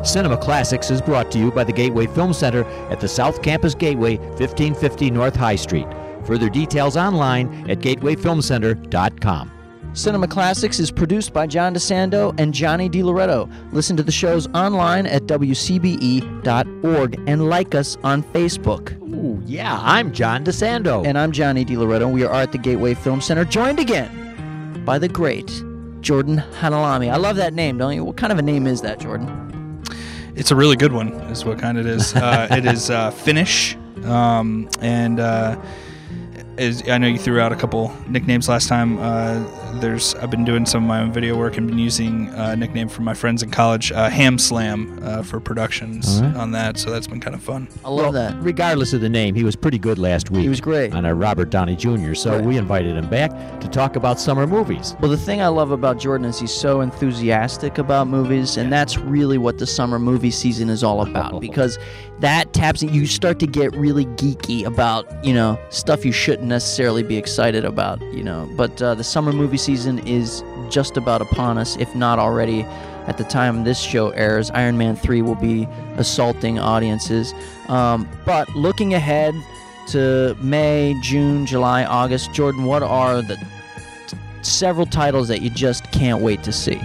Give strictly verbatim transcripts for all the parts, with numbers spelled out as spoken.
Cinema Classics is brought to you by the Gateway Film Center at the South Campus Gateway, fifteen fifty North High Street. Further details online at gateway film center dot com. Cinema Classics is produced by John DeSando and Johnny DiLoretto. Listen to the shows online at w c b e dot org and like us on Facebook. Ooh, yeah, I'm John DeSando. And I'm Johnny DiLoretto. We are at the Gateway Film Center, joined again by the great Jordan Hanalami. I love that name, don't you? What kind of a name is that, Jordan? It's a really good one, is what kind it is. Uh, it is uh, Finnish, um, and uh, is, I know you threw out a couple nicknames last time. Uh, there's I've been doing some of my own video work and been using a nickname from my friends in college, uh, Ham Slam, uh, for productions right. on that, so that's been kind of fun. I love well, that. Regardless of the name, he was pretty good last week. He was great. On our Robert Downey Junior, so right. we invited him back to talk about summer movies. Well, the thing I love about Jordan is he's so enthusiastic about movies, and that's really what the summer movie season is all about, because that taps it. You start to get really geeky about, you know, stuff you shouldn't necessarily be excited about, you know. But uh, the summer movie season is just about upon us, if not already. At the time this show airs, Iron Man three will be assaulting audiences. Um, but looking ahead to May, June, July, August, Jordan, what are the t- several titles that you just can't wait to see?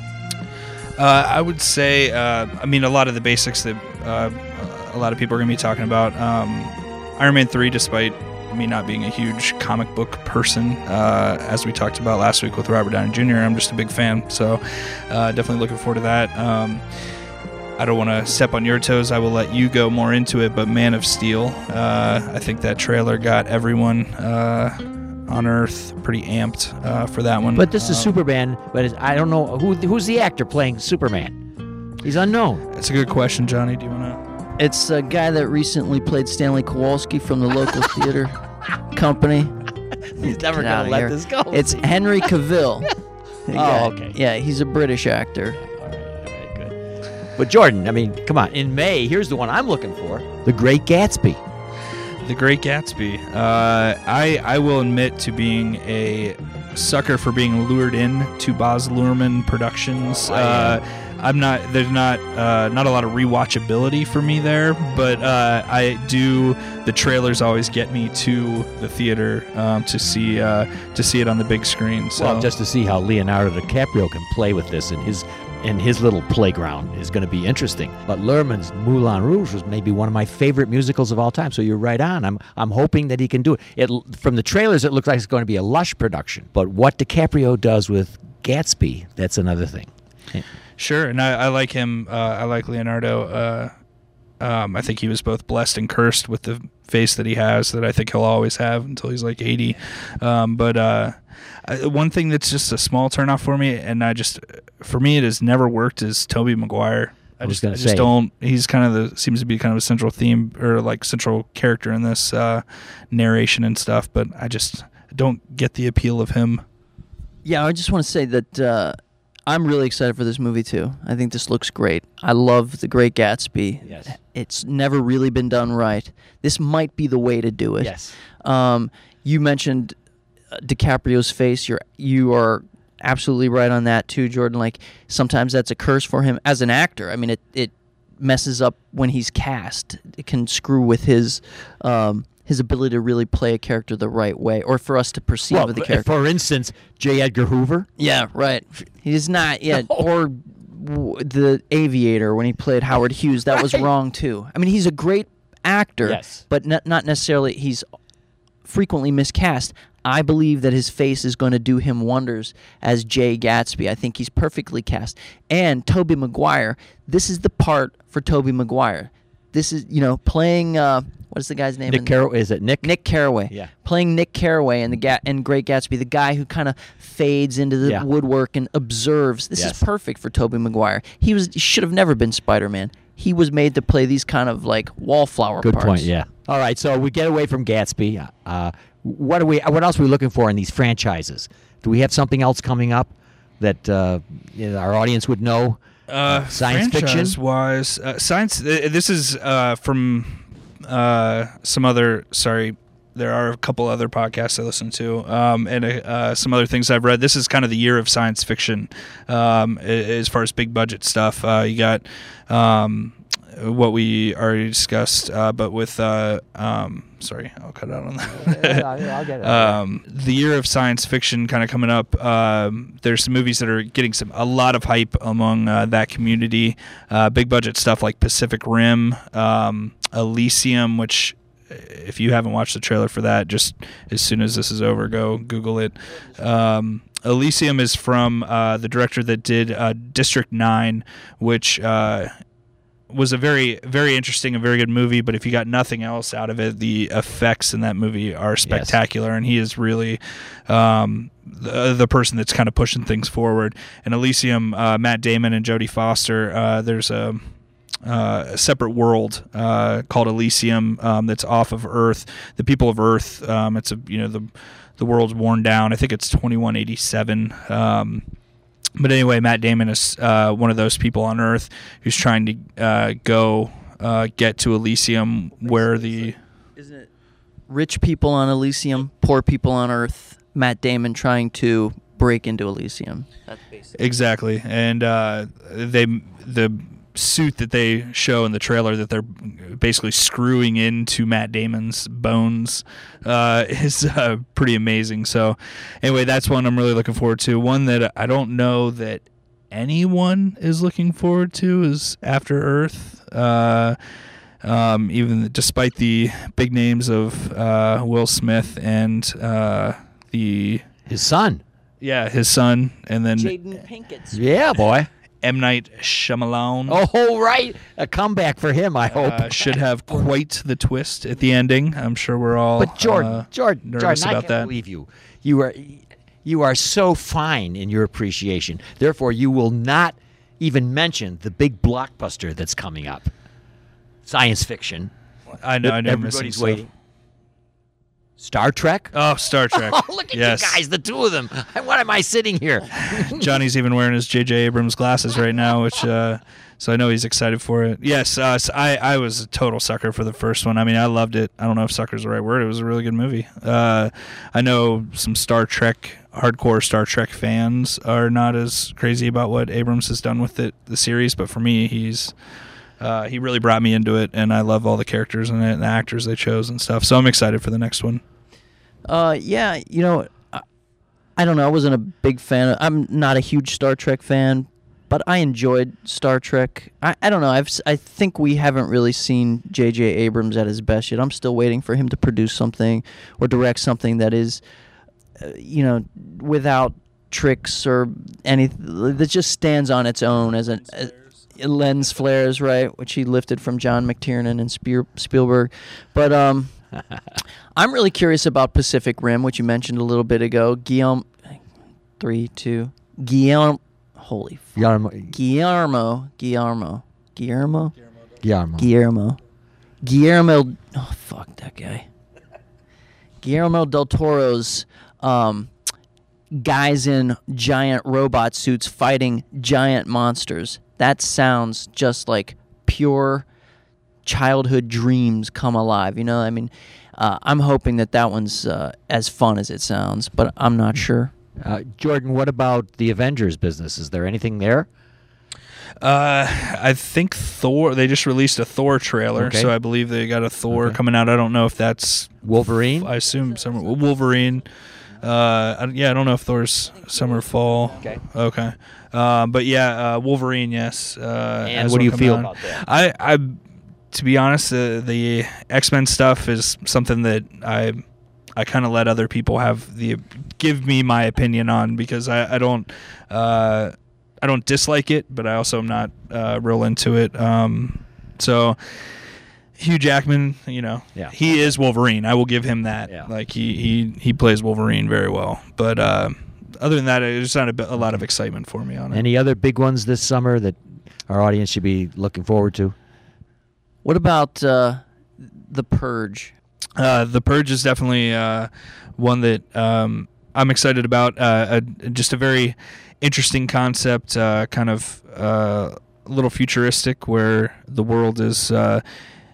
Uh, I would say, uh, I mean, a lot of the basics that uh, a lot of people are going to be talking about. Um, Iron Man three, despite me not being a huge comic book person, uh, as we talked about last week with Robert Downey Junior, I'm just a big fan, so uh, definitely looking forward to that. Um, I don't want to step on your toes. I will let you go more into it, but Man of Steel, uh, I think that trailer got everyone uh, on Earth pretty amped uh, for that one. But this is um, Superman, but it's, I don't know, who who's the actor playing Superman? He's unknown. That's a good question, Johnny. Do you want to... It's a guy that recently played Stanley Kowalski from the local theater company. He's never Get going to let here. this go. It's Henry Cavill. Oh, okay. Yeah, he's a British actor. All right, all right, good. But Jordan, I mean, come on. In May, here's the one I'm looking for. The Great Gatsby. The Great Gatsby. Uh, I I will admit to being a sucker for being lured in to Baz Luhrmann Productions. Oh, uh, I'm not. There's not uh, not a lot of rewatchability for me there, but uh, I do. The trailers always get me to the theater um, to see uh, to see it on the big screen. So. Well, just to see how Leonardo DiCaprio can play with this in his in his little playground is going to be interesting. But Luhrmann's Moulin Rouge was maybe one of my favorite musicals of all time. So you're right on. I'm I'm hoping that he can do it. It from the trailers, it looks like it's going to be a lush production. But what DiCaprio does with Gatsby, that's another thing. Sure, and I, I like him. Uh, I like Leonardo. Uh, um, I think he was both blessed and cursed with the face that he has, that I think he'll always have until he's like eighty. Um, but uh, I, one thing that's just a small turnoff for me, and I just, for me, it has never worked, is Tobey Maguire. I, I was just, gonna I just say. don't. He's kind of the seems to be kind of a central theme or like central character in this uh, narration and stuff. But I just don't get the appeal of him. Yeah, I just want to say that. Uh, I'm really excited for this movie, too. I think this looks great. I love The Great Gatsby. Yes. It's never really been done right. This might be the way to do it. Yes. Um, you mentioned uh, DiCaprio's face. You're, you are absolutely right on that, too, Jordan. Like, sometimes that's a curse for him as an actor. I mean, it, it messes up when he's cast. It can screw with his... Um, his ability to really play a character the right way, or for us to perceive Well, of the character. for instance, J. Edgar Hoover. Yeah, right. He's not yet. No. Or w- the Aviator when he played Howard Hughes. That was Right. wrong, too. I mean, he's a great actor, Yes. but not, not necessarily. He's frequently miscast. I believe that his face is going to do him wonders as Jay Gatsby. I think he's perfectly cast. And Tobey Maguire, this is the part for Tobey Maguire. This is, you know, playing... Uh, what is the guy's name? Nick Carraway. Is it Nick? Nick Carraway. Yeah. Playing Nick Carraway in the Ga- in Great Gatsby, the guy who kind of fades into the Yeah. woodwork and observes. This Yes. is perfect for Tobey Maguire. He was he should have never been Spider-Man. He was made to play these kind of like wallflower Good parts. point. Yeah. All right. So we get away from Gatsby. Uh, what are we? What else are we looking for in these franchises? Do we have something else coming up that uh, you know, our audience would know? Uh, science fiction wise, uh, science. Uh, this is uh, from uh, some other. Sorry, there are a couple other podcasts I listen to, um, and uh, some other things I've read. This is kind of the year of science fiction um, as far as big budget stuff. Uh, you got um, what we already discussed, uh, but with uh, um, sorry, I'll cut out on that. yeah, yeah, I'll get it. um, the year of science fiction kind of coming up. Um, there's some movies that are getting some a lot of hype among uh, that community. Uh, big budget stuff like Pacific Rim, um, Elysium, which, if you haven't watched the trailer for that, just as soon as this is over, go Google it. Um, Elysium is from uh, the director that did uh, District nine, which uh, was a very, very interesting and very good movie. But if you got nothing else out of it, the effects in that movie are spectacular, yes. And he is really um, the, the person that's kind of pushing things forward. And Elysium, uh, Matt Damon and Jodie Foster, uh, there's a Uh, a separate world uh, called Elysium um, that's off of Earth. The people of Earth, um, it's a you know the the world's worn down. I think it's twenty-one eighty-seven. Um, but anyway, Matt Damon is uh, one of those people on Earth who's trying to uh, go uh, get to Elysium, where the isn't it rich people on Elysium, poor people on Earth. Matt Damon trying to break into Elysium. That's basically exactly, and uh, they the. suit that they show in the trailer that they're basically screwing into Matt Damon's bones uh, is uh, pretty amazing. So anyway, that's one I'm really looking forward to. One that I don't know that anyone is looking forward to is After Earth. Uh, um, even despite the big names of uh, Will Smith and uh, the his son. Yeah, his son. And then Jaden Pinkett. Yeah, boy. M. Night Shyamalan. Oh, right. A comeback for him, I hope. Uh, should have quite the twist at the ending. I'm sure we're all But Jordan, uh, Jordan, nervous Jordan, I about can't that. believe you. You are, you are so fine in your appreciation. Therefore, you will not even mention the big blockbuster that's coming up. Science fiction. I know, I know. Everybody's waiting. Star Trek? Oh, Star Trek. Oh, look at yes. you guys, the two of them. What am I sitting here? Johnny's even wearing his J J Abrams glasses right now, which uh, so I know he's excited for it. Yes, uh, so I, I was a total sucker for the first one. I mean, I loved it. I don't know if sucker's the right word. It was a really good movie. Uh, I know some Star Trek, hardcore Star Trek fans are not as crazy about what Abrams has done with it, the series, but for me, he's... Uh, he really brought me into it, and I love all the characters in it and the actors they chose and stuff. So I'm excited for the next one. Uh, yeah, you know, I, I don't know. I wasn't a big fan. Of, I'm not a huge Star Trek fan, but I enjoyed Star Trek. I, I don't know. I've I think we haven't really seen J J Abrams at his best yet. I'm still waiting for him to produce something or direct something that is, uh, you know, without tricks or anything that just stands on its own as an. As, lens flares, right, which he lifted from John McTiernan and Spiel- Spielberg. But um, I'm really curious about Pacific Rim, which you mentioned a little bit ago. Guillermo, three, two, Guillermo, holy, fuck. Guillermo. Guillermo, Guillermo, Guillermo, Guillermo. Guillermo, Guillermo. Oh fuck that guy. Guillermo del Toro's um, guys in giant robot suits fighting giant monsters. That sounds just like pure childhood dreams come alive. You know, I mean, uh, I'm hoping that that one's uh, as fun as it sounds, but I'm not sure. Uh, Jordan, what about the Avengers business? Is there anything there? Uh, I think Thor. They just released a Thor trailer, Okay. so I believe they got a Thor Okay. coming out. I don't know if that's Wolverine? I assume summer Wolverine. Uh, I, yeah, I don't know if Thor's summer fall. Okay. Okay. Uh, but yeah, uh, Wolverine. Yes. Uh, And has what do one you coming feel out. about that? I, I, to be honest, uh, the X-Men stuff is something that I, I kind of let other people have the give me my opinion on because I, I don't, uh, I don't dislike it, but I also am not uh, real into it. Um, so. Hugh Jackman, you know, Yeah. he is Wolverine. I will give him that. Yeah. Like he, he, he plays Wolverine very well. But uh, other than that, there's not a, bit- a lot of excitement for me on it. Any other big ones this summer that our audience should be looking forward to? What about uh, The Purge? Uh, the Purge is definitely uh, one that um, I'm excited about. Uh, a, just a very interesting concept, uh, kind of uh, a little futuristic, where the world is. Uh,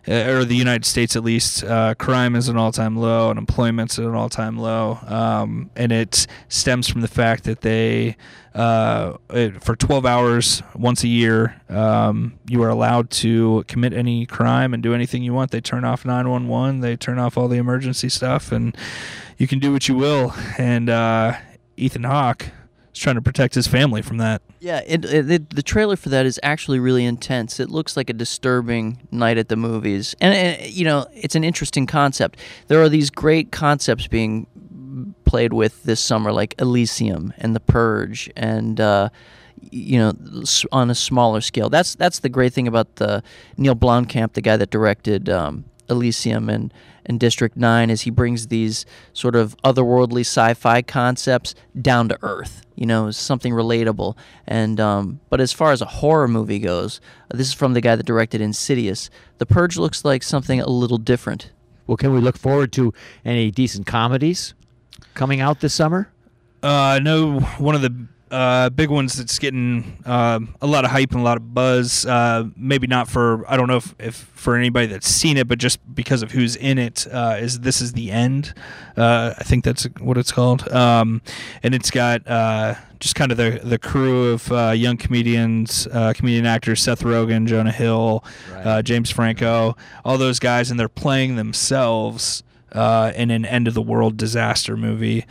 or the United States at least, uh, crime is an all-time low, unemployment's at an all-time low, um, and it stems from the fact that they, uh, it, for twelve hours once a year, um, you are allowed to commit any crime and do anything you want. They turn off nine one one, they turn off all the emergency stuff, and you can do what you will. And uh, Ethan Hawke is trying to protect his family from that. Yeah, it, it, it, the trailer for that is actually really intense. It looks like a disturbing night at the movies. And, and, you know, it's an interesting concept. There are these great concepts being played with this summer, like Elysium and The Purge, and, uh, you know, on a smaller scale. That's that's the great thing about the Neil Blomkamp, the guy that directed um, Elysium and, and District nine, is he brings these sort of otherworldly sci-fi concepts down to earth. You know, something relatable. And um, but as far as a horror movie goes, this is from the guy that directed Insidious. The Purge looks like something a little different. Well, can we look forward to any decent comedies coming out this summer? Uh, I know one of the uh, big ones that's getting uh, a lot of hype and a lot of buzz. Uh, maybe not for, I don't know if, if for anybody that's seen it, but just because of who's in it, uh, is This Is the End. Uh, I think that's what it's called. Um, and it's got uh, just kind of the, the crew of uh, young comedians, uh, comedian actors, Seth Rogen, Jonah Hill, right. uh, James Franco, all those guys, and they're playing themselves uh, in an end-of-the-world disaster movie.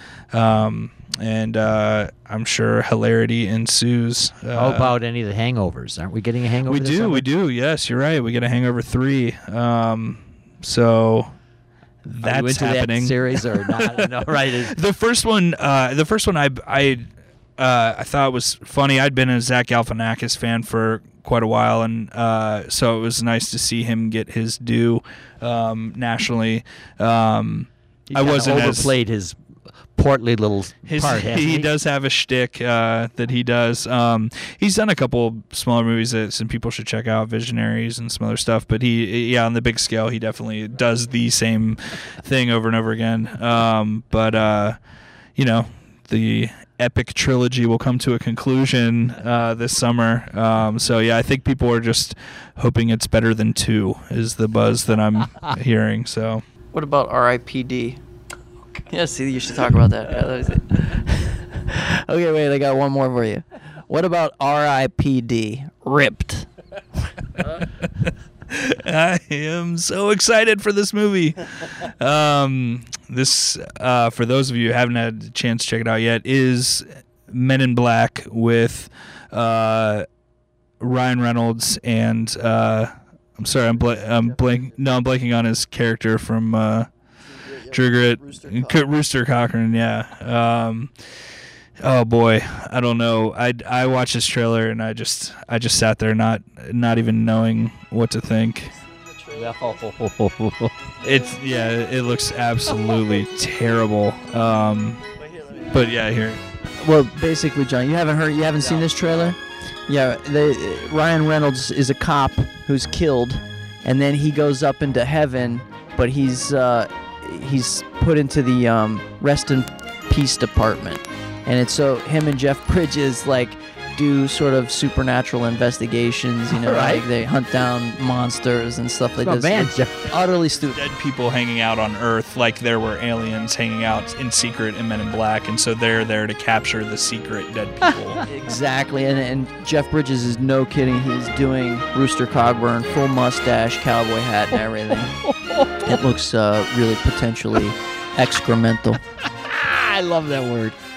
Um And uh, I'm sure hilarity ensues. Uh, How about any of the hangovers? Aren't we getting a hangover? We this do, summer? we do. Yes, you're right. We get a Hangover three. Um, so that's Are you into happening. That series or not? No, right. The first one, uh, the first one, I I uh, I thought was funny. I'd been a Zach Galifianakis fan for quite a while, and uh, so it was nice to see him get his due um, nationally. Um, He I kinda wasn't as overplayed his portly little His, part. hasn't he, he does have a shtick uh, that he does. Um, he's done a couple smaller movies that some people should check out, Visionaries and some other stuff. But he, yeah, on the big scale, he definitely does the same thing over and over again. Um, but uh, you know, the epic trilogy will come to a conclusion uh, this summer. Um, so yeah, I think people are just hoping it's better than two. Is the buzz that I'm hearing. So What about R I P D? Yeah, see, you should talk about that. Okay, wait, I got one more for you. What about R I P D? Ripped. I am so excited for this movie. Um, this, uh, for those of you who haven't had a chance to check it out yet, is Men in Black with uh, Ryan Reynolds and uh, I'm sorry, I'm, bl- I'm blank. No, I'm blanking on his character from. Uh, Trigger it, Rooster, Cochran. Rooster Cochran, yeah. Um, oh boy, I don't know. I, I watched this trailer and I just I just sat there not not even knowing what to think. It's yeah, it looks absolutely terrible. Um, but yeah, here. Well, basically, John, you haven't heard, you haven't seen this trailer? Yeah, they, Ryan Reynolds is a cop who's killed, and then he goes up into heaven, but he's. Uh, he's put into the um, rest in peace department, and it's so him and Jeff Bridges like do sort of supernatural investigations, you know, right. like they hunt down monsters and stuff like oh, this. Man, it's Jeff. utterly stupid. Dead people hanging out on Earth like there were aliens hanging out in secret in Men in Black, and so they're there to capture the secret dead people. Exactly, and and Jeff Bridges is no kidding. He's doing Rooster Cogburn, full mustache, cowboy hat, and everything. It looks uh, really potentially excremental. I love that word.